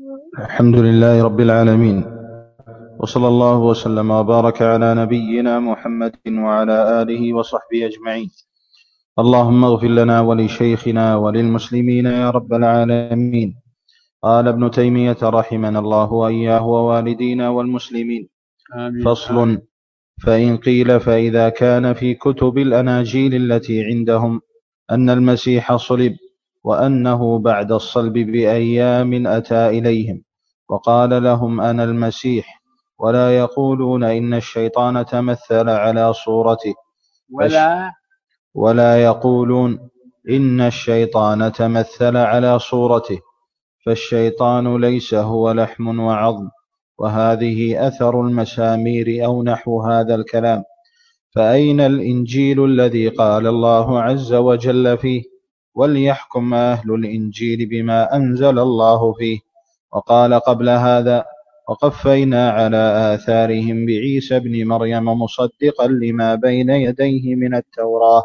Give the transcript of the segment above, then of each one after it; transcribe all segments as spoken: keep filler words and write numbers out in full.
الحمد لله رب العالمين، وصلى الله وسلم وبارك على نبينا محمد وعلى آله وصحبه أجمعين. اللهم اغفر لنا ولشيخنا وللمسلمين يا رب العالمين. قال ابن تيمية رحمنا الله وإياه ووالدينا والمسلمين: آمين. فصل. فإن قيل فإذا كان في كتب الأناجيل التي عندهم أن المسيح صلب، وأنه بعد الصلب بأيام أتى إليهم وقال لهم أنا المسيح، ولا يقولون إن الشيطان تمثل على صورته ولا ولا يقولون إن الشيطان تمثل على صورته فالشيطان ليس هو لحم وعظم، وهذه أثر المسامير أو نحو هذا الكلام. فأين الإنجيل الذي قال الله عز وجل فيه: وليحكم أهل الإنجيل بما أنزل الله فيه؟ وقال قبل هذا: وقفينا على آثارهم بعيسى ابن مريم مصدقا لما بين يديه من التوراة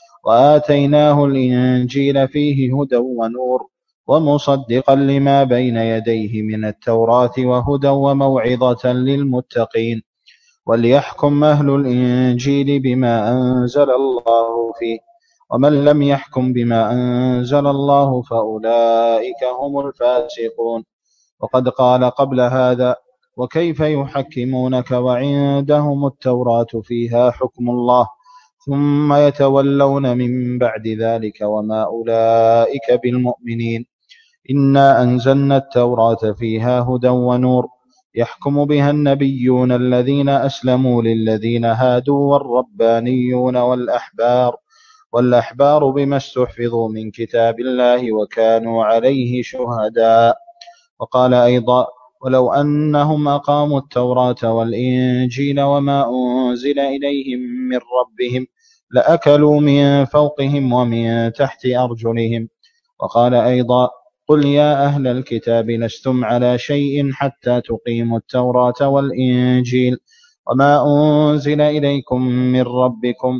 وآتيناه الإنجيل فيه هدى ونور ومصدقا لما بين يديه من التوراة وهدى وموعظة للمتقين. وليحكم أهل الإنجيل بما أنزل الله فيه، ومن لم يحكم بما أنزل الله فأولئك هم الفاسقون. وقد قال قبل هذا: وكيف يحكمونك وعندهم التوراة فيها حكم الله ثم يتولون من بعد ذلك وما أولئك بالمؤمنين. إنا أنزلنا التوراة فيها هدى ونور يحكم بها النبيون الذين أسلموا للذين هادوا والربانيون والأحبار والأحبار بما استحفظوا من كتاب الله وكانوا عليه شهداء. وقال أيضا: ولو أنهم أقاموا التوراة والإنجيل وما أنزل إليهم من ربهم لأكلوا من فوقهم ومن تحت أرجلهم. وقال أيضا: قل يا أهل الكتاب لستم على شيء حتى تقيموا التوراة والإنجيل وما أنزل إليكم من ربكم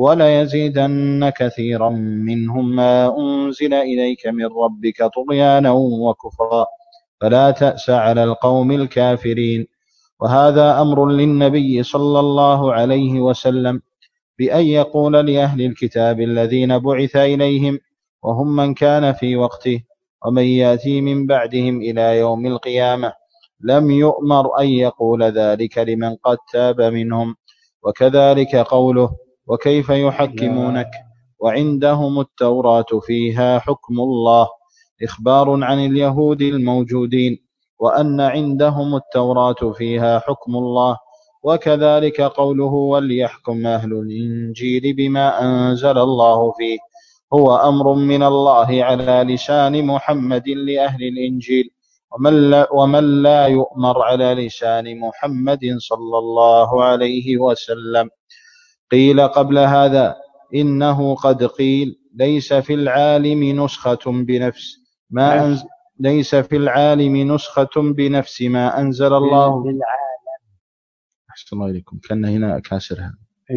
وليزيدن كثيرا منهم ما أنزل إليك من ربك طغيانا وكفرا فلا تأس على القوم الكافرين. وهذا أمر للنبي صلى الله عليه وسلم بأن يقول لأهل الكتاب الذين بعث إليهم وهم من كان في وقته ومن يأتي من بعدهم إلى يوم القيامة: لم يؤمر أن يقول ذلك لمن قد تاب منهم. وكذلك قوله: وكيف يحكمونك وعندهم التوراة فيها حكم الله، إخبار عن اليهود الموجودين وأن عندهم التوراة فيها حكم الله. وكذلك قوله: وليحكم أهل الإنجيل بما أنزل الله فيه، هو أمر من الله على لسان محمد لأهل الإنجيل، ومن لا, ومن لا يؤمر على لسان محمد صلى الله عليه وسلم. قيل قبل هذا: إنه قد قيل ليس في العالم نسخة بنفس ما أنزل ليس في العالم نسخة بنفس ما أنزل الله. أحسن الله إليكم، كان هنا كاسرها.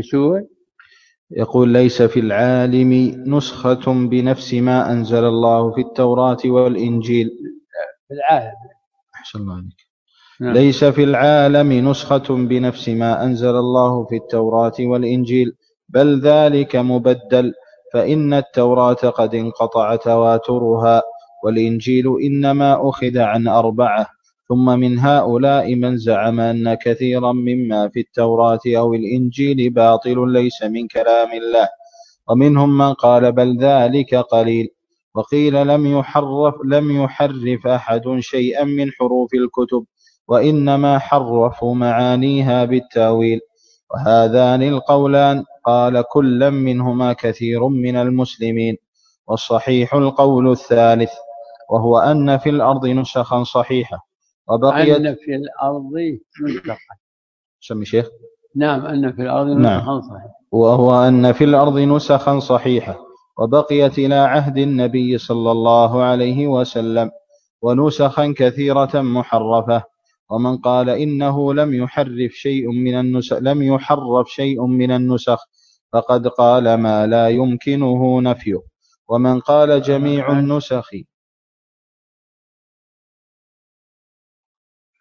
يقول: ليس في العالم نسخة بنفس ما أنزل الله في التوراة والإنجيل. في العالم. أحسن الله عليك. ليس في العالم نسخة بنفس ما أنزل الله في التوراة والإنجيل، بل ذلك مبدل، فإن التوراة قد انقطع تواترها، والإنجيل إنما أخذ عن أربعة. ثم من هؤلاء من زعم أن كثيرا مما في التوراة أو الإنجيل باطل ليس من كلام الله، ومنهم من قال بل ذلك قليل. وقيل لم يحرف, لم يحرف أحد شيئا من حروف الكتب، وإنما حرفوا معانيها بالتاويل. وهذان القولان قال كل منهما كثير من المسلمين، والصحيح القول الثالث، وهو أن في الأرض نسخا صحيحة وبقيت أن في الأرض نسخا. سمي شيخ. نعم، أن في الأرض نسخا صحيحة. وهو أن في الأرض نسخا صحيحة وبقيت إلى عهد النبي صلى الله عليه وسلم، ونسخا كثيرة محرفة. ومن قال إنه لم يحرف شيء من النسخ لم يحرف شيء من النسخ فقد قال ما لا يمكنه نفيه. ومن قال جميع النسخ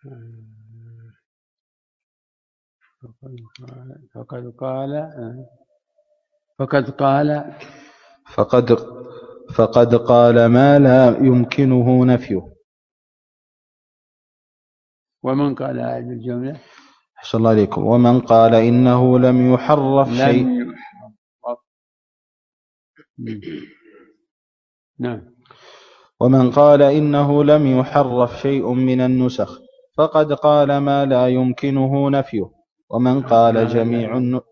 فقد قال فقد قال فقد فقد قال ما لا يمكنه نفيه. ومن قال هذه الجملة أحسن الله عليكم. ومن قال إنه لم يحرف شيء. لم يحرف. نعم. ومن قال إنه لم يحرف شيء من النسخ فقد قال ما لا يمكنه نفيه. ومن قال جميع النسخ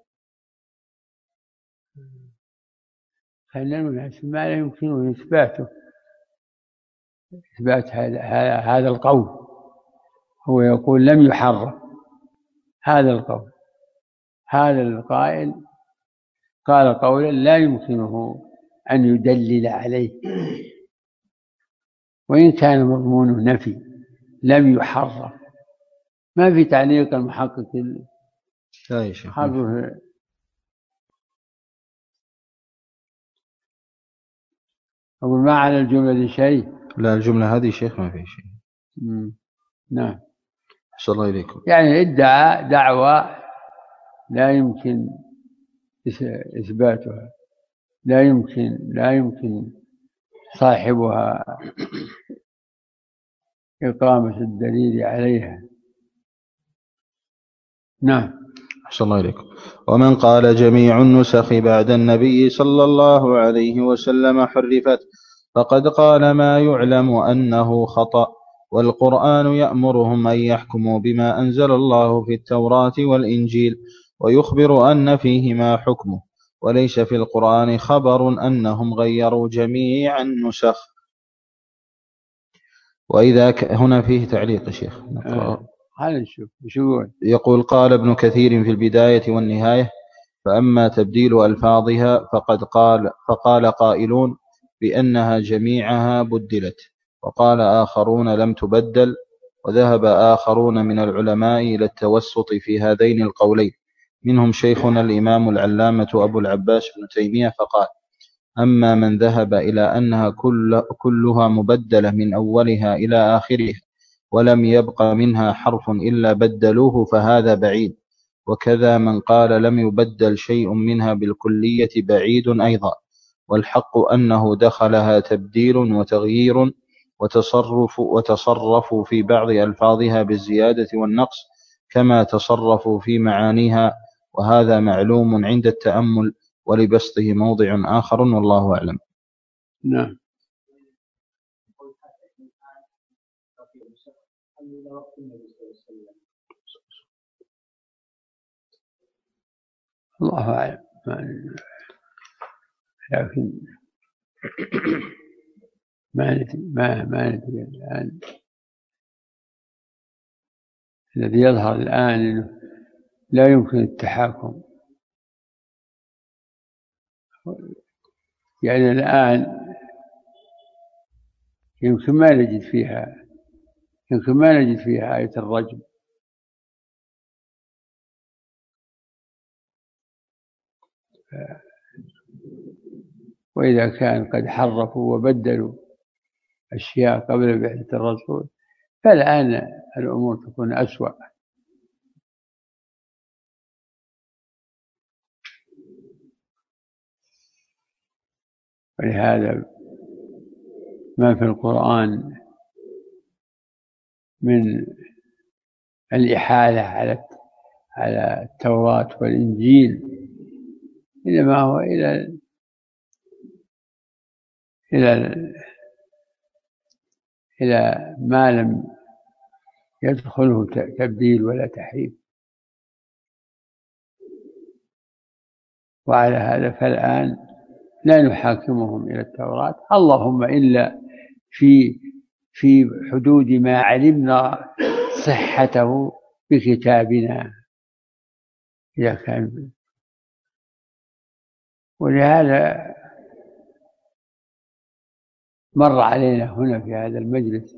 ما لا يمكنه إثباته، إثبات هذا هذا القول. هو يقول لم يحرف هذا القول، هذا القائل قال قولا لا يمكنه أن يدلل عليه، وإن كان مضمونه نفي لم يحرف. ما في تعليق المحقق حرف. أقول ما على الجملة شيء. لا، الجملة هذه شيخ ما في شيء. مم. نعم. أحسن الله إليكم. يعني ادعى دعوة لا يمكن إثباتها، لا يمكن لا يمكن صاحبها إقامة الدليل عليها. نعم. أحسن الله إليكم. ومن قال جميع النسخ بعد النبي صلى الله عليه وسلم حرفت فقد قال ما يعلم أنه خطأ، والقرآن يأمرهم أن يحكموا بما أنزل الله في التوراة والإنجيل ويخبر أن فيهما حكمه، وليس في القرآن خبر أنهم غيروا جميع النسخ. وإذا ك... هنا فيه تعليق شيخ نقرأ. هذا نشوف شو يقول قال ابن كثير في البداية والنهاية فأما تبديل ألفاظها فقد قال فقال قائلون بأنها جميعها بدلت، وقال آخرون لم تبدل، وذهب آخرون من العلماء إلى التوسط في هذين القولين، منهم شيخنا الإمام العلامة أبو العباس بن تيمية فقال أما من ذهب إلى أنها كل كلها مبدلة من أولها إلى آخرها ولم يبق منها حرف إلا بدلوه فهذا بعيد، وكذا من قال لم يبدل شيء منها بالكلية بعيد أيضا، والحق أنه دخلها تبديل وتغيير وتصرف وتصرفوا في بعض ألفاظها بالزيادة والنقص كما تصرفوا في معانيها، وهذا معلوم عند التأمل ولبسطه موضع آخر والله أعلم. نعم. الله أعلم، لكن ما ندري ما ما ندري الآن. الذي يظهر الآن أنه لا يمكن التحاكم، يعني الآن يمكن ما نجد فيها يمكن ما نجد فيها آية الرجم، وإذا كان قد حرفوا وبدلوا أشياء قبل بعثة الرسول فالآن الأمور تكون أسوأ. ولهذا ما في القرآن من الإحالة على على التوراة والإنجيل إنما هو إلى إلى إلى ما لم يدخله تبديل ولا تحريف. وعلى هذا فالآن لا نحاكمهم إلى التوراة، اللهم إلا في في حدود ما علمنا صحته بكتابنا إذا كان. ولهذا مر علينا هنا في هذا المجلس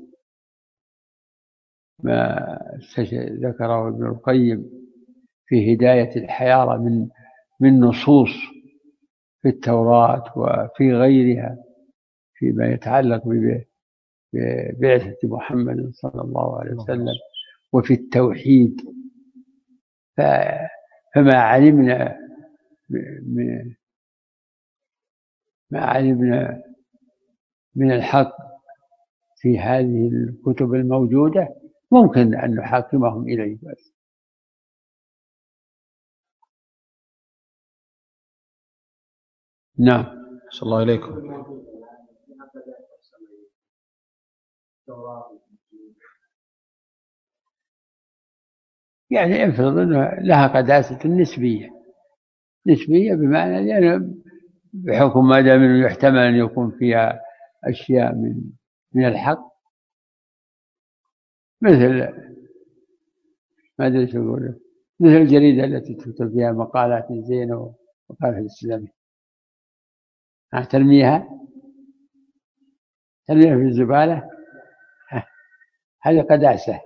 ما ذكره ابن القيم في هداية الحيارى من من نصوص في التوراة وفي غيرها فيما يتعلق ببعثة محمد صلى الله عليه وسلم وفي التوحيد. فما علمنا ما علمنا من الحق في هذه الكتب الموجودة ممكن أن نحاكمهم إليه بس. نعم. صلى الله عليكم. يعني افرض أنها لها قداسة نسبية نسبية بمعنى يعني بحكم ما دام انه يحتمل ان يكون فيها اشياء من من الحق، مثل ما ادري شو اقول، مثل الجريدة التي تكتب فيها مقالات زينة ومقالات إسلامية، ترميها ترميها في الزبالة، هذه قداسة.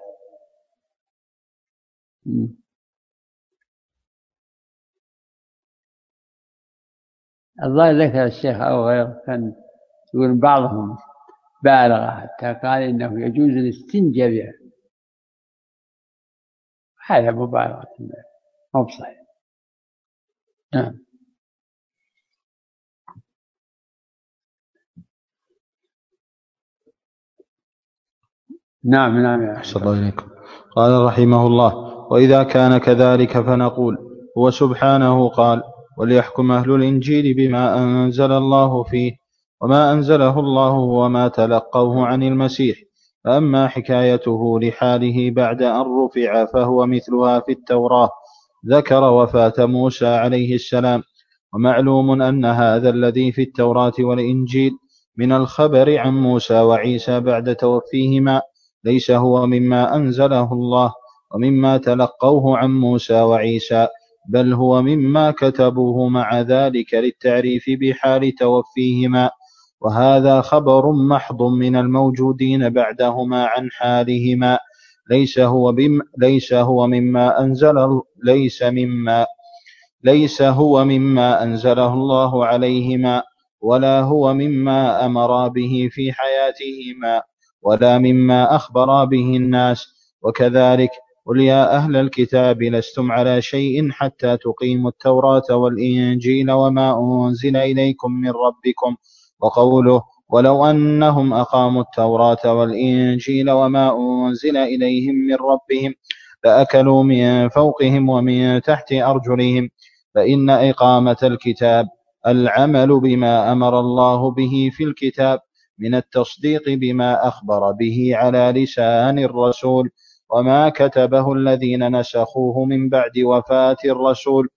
الظاهر ذكر الشيخ أو غيره كان يقول بعضهم بالغ حتى قال إنه يجوز الاستنجاء بها، هذا مبالغة مو بصحيح. نعم. نعم نعم. أحسن الله إليكم. قال رحمه الله: وإذا كان كذلك فنقول هو سبحانه قال: وليحكم أهل الإنجيل بما أنزل الله فيه، وما أنزله الله هو ما تلقوه عن المسيح. فأما حكايته لحاله بعد أن رفع فهو مثلها في التوراة، ذكر وفاة موسى عليه السلام. ومعلوم أن هذا الذي في التوراة والإنجيل من الخبر عن موسى وعيسى بعد توفيهما ليس هو مما أنزله الله ومما تلقوه عن موسى وعيسى، بل هو مما كتبوه مع ذلك للتعريف بحال توفيهما، وهذا خبر محض من الموجودين بعدهما عن حالهما، ليس هو بم ليس هو مما أنزل ليس مما ليس هو مما أنزله الله عليهما، ولا هو مما أمر به في حياتهما، ولا مما أخبر به الناس. وكذلك قل يا أهل الكتاب لستم على شيء حتى تقيموا التوراة والإنجيل وما أنزل إليكم من ربكم. وقوله ولو أنهم أقاموا التوراة والإنجيل وما أنزل إليهم من ربهم لأكلوا من فوقهم ومن تحت أرجلهم. فإن إقامة الكتاب العمل بما أمر الله به في الكتاب من التصديق بما أخبر به على لسان الرسول، وما كتبه الذين نسخوه من بعد وفاة الرسول،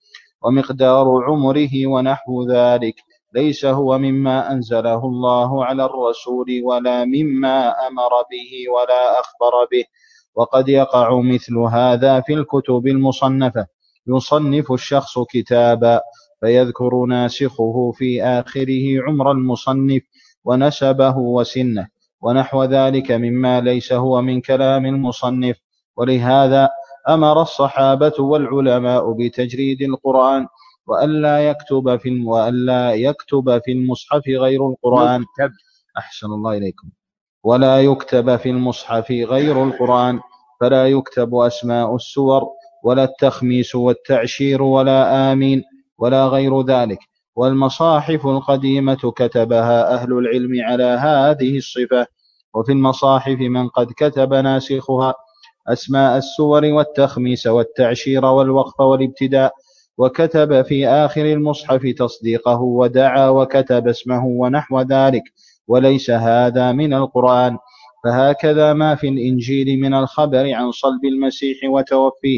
ومقدار عمره ونحو ذلك، ليس هو مما أنزله الله على الرسول ولا مما أمر به ولا أخبر به. وقد يقع مثل هذا في الكتب المصنفة، يصنف الشخص كتابا فيذكر ناسخه في آخره عمر المصنف ونسبه وسنه ونحو ذلك مما ليس هو من كلام المصنف. ولهذا أمر الصحابة والعلماء بتجريد القرآن وألا يكتب في وألا يكتب في المصحف غير القرآن. أحسن الله إليكم. ولا يكتب في المصحف غير القرآن، فلا يكتب أسماء السور ولا التخميس والتعشير ولا آمين ولا غير ذلك. والمصاحف القديمة كتبها أهل العلم على هذه الصفة، وفي المصاحف من قد كتب ناسخها أسماء السور والتخميس والتعشير والوقف والابتداء، وكتب في آخر المصحف تصديقه ودعا وكتب اسمه ونحو ذلك، وليس هذا من القرآن. فهكذا ما في الإنجيل من الخبر عن صلب المسيح وتوفيه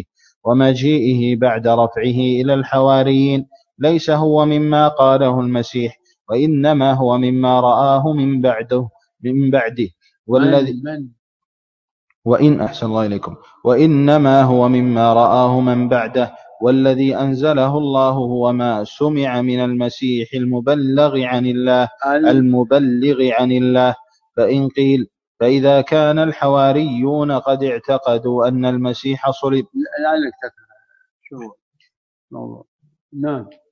ومجيئه بعد رفعه إلى الحواريين ليس هو مما قاله المسيح، وإنما هو مما رآه من بعده من بعده والذي وإن أحسن الله إليكم وإنما هو مما رآه من بعده والذي أنزله الله هو ما سمع من المسيح المبلغ عن الله المبلغ عن الله. فإن قيل فإذا كان الحواريون قد اعتقدوا أن المسيح صلب. شو نعم.